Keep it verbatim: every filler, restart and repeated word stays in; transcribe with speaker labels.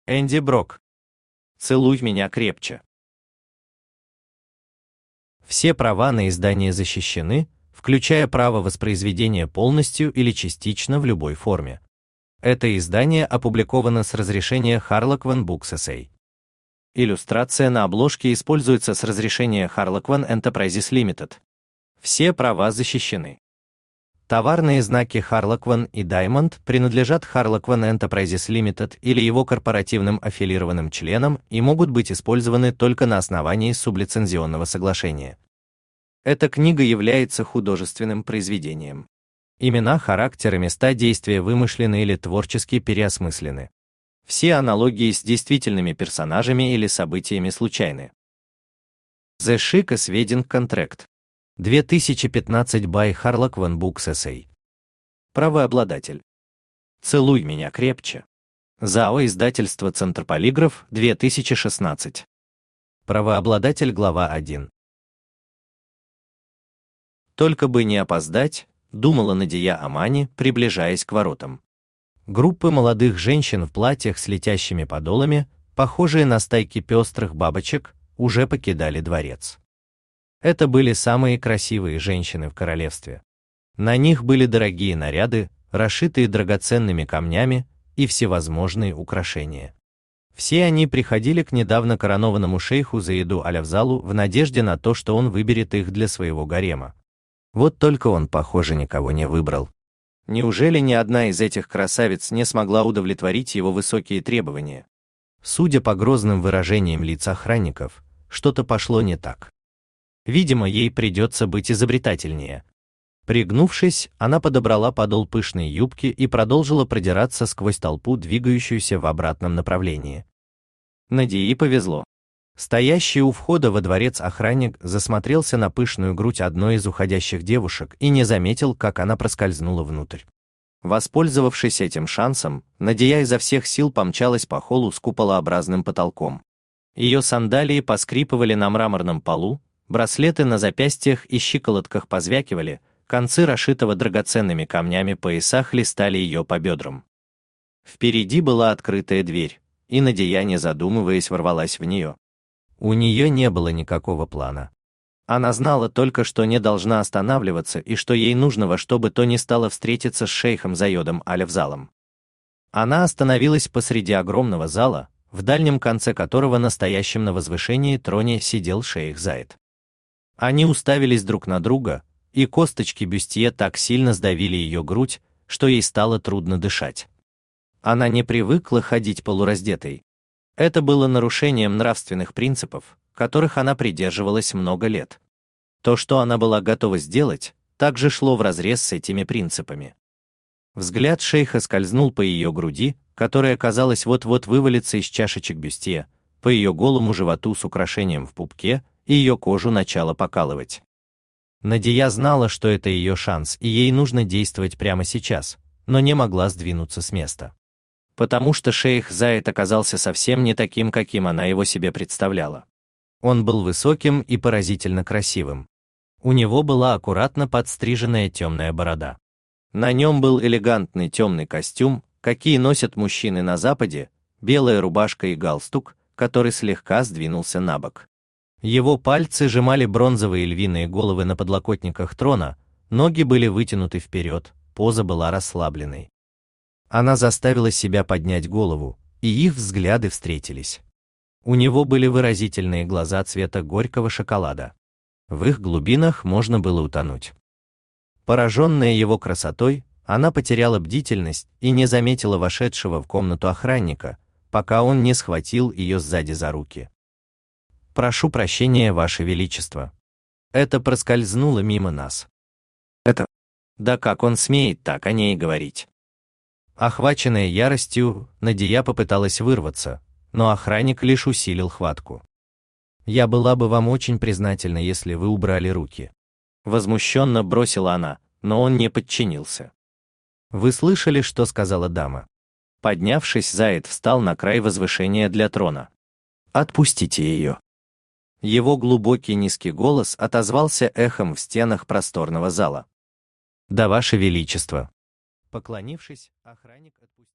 Speaker 1: Энди Брок. Целуй меня крепче. Все права на издание защищены, включая право воспроизведения полностью или частично в любой форме. Это издание опубликовано с разрешения Harlequin Books эс эй. Иллюстрация на обложке используется с разрешения Harlequin Enterprises Limited. Все права защищены. Товарные знаки Harlequin и Diamond принадлежат Harlequin Enterprises Limited или его корпоративным аффилированным членам и могут быть использованы только на основании сублицензионного соглашения. Эта книга является художественным произведением. Имена, характер и места действия вымышлены или творчески переосмыслены. Все аналогии с действительными персонажами или событиями случайны. The Chicas Wedding Contract. две тысячи пятнадцать by Harlequin Books эс эй. Правообладатель. Целуй меня крепче. ЗАО издательство Центр Полиграф, две тысячи шестнадцать. Правообладатель глава один. Только бы не опоздать, думала Надия Амани, приближаясь к воротам. Группы молодых женщин в платьях с летящими подолами, похожие на стайки пестрых бабочек, уже покидали дворец. Это были самые красивые женщины в королевстве. На них были дорогие наряды, расшитые драгоценными камнями, и всевозможные украшения. Все они приходили к недавно коронованному шейху Заиду Аль-Афзалу в надежде на то, что он выберет их для своего гарема. Вот только он, похоже, никого не выбрал. Неужели ни одна из этих красавиц не смогла удовлетворить его высокие требования? Судя по грозным выражениям лиц охранников, что-то пошло не так. Видимо, ей придется быть изобретательнее. Пригнувшись, она подобрала подол пышной юбки и продолжила продираться сквозь толпу, двигающуюся в обратном направлении. Надии повезло. Стоящий у входа во дворец охранник засмотрелся на пышную грудь одной из уходящих девушек и не заметил, как она проскользнула внутрь. Воспользовавшись этим шансом, Надия изо всех сил помчалась по холлу с куполообразным потолком. Ее сандалии поскрипывали на мраморном полу, браслеты на запястьях и щиколотках позвякивали, концы расшитого драгоценными камнями пояса хлестали ее по бедрам. Впереди была открытая дверь, и Надия, не задумываясь, ворвалась в нее. У нее не было никакого плана. Она знала только, что не должна останавливаться и что ей нужно во что бы то ни стало встретиться с шейхом Заидом Аль-Афзалом. Она остановилась посреди огромного зала, в дальнем конце которого на стоящем на возвышении троне сидел шейх Заид. Они уставились друг на друга, и косточки бюстье так сильно сдавили ее грудь, что ей стало трудно дышать. Она не привыкла ходить полураздетой. Это было нарушением нравственных принципов, которых она придерживалась много лет. То, что она была готова сделать, также шло вразрез с этими принципами. Взгляд шейха скользнул по ее груди, которая, казалось, вот-вот вывалится из чашечек бюстье, по ее голому животу с украшением в пупке, и ее кожу начало покалывать. Надия знала, что это ее шанс, и ей нужно действовать прямо сейчас, но не могла сдвинуться с места. Потому что шейх Заид оказался совсем не таким, каким она его себе представляла. Он был высоким и поразительно красивым. У него была аккуратно подстриженная темная борода. На нем был элегантный темный костюм, какие носят мужчины на Западе, белая рубашка и галстук, который слегка сдвинулся на бок. Его пальцы сжимали бронзовые львиные головы на подлокотниках трона, ноги были вытянуты вперед, поза была расслабленной. Она заставила себя поднять голову, и их взгляды встретились. У него были выразительные глаза цвета горького шоколада. В их глубинах можно было утонуть. Пораженная его красотой, она потеряла бдительность и не заметила вошедшего в комнату охранника, пока он не схватил ее сзади за руки. «Прошу прощения, Ваше Величество. Это проскользнуло мимо нас». «Это... Да как он смеет так о ней говорить?» Охваченная яростью, Надия попыталась вырваться, но охранник лишь усилил хватку. «Я была бы вам очень признательна, если вы убрали руки». Возмущенно бросила она, но он не подчинился. «Вы слышали, что сказала дама?» Поднявшись, Заид встал на край возвышения для трона. «Отпустите ее». Его глубокий низкий голос отозвался эхом в стенах просторного зала. «Да, Ваше Величество». Поклонившись, охранник отпустил.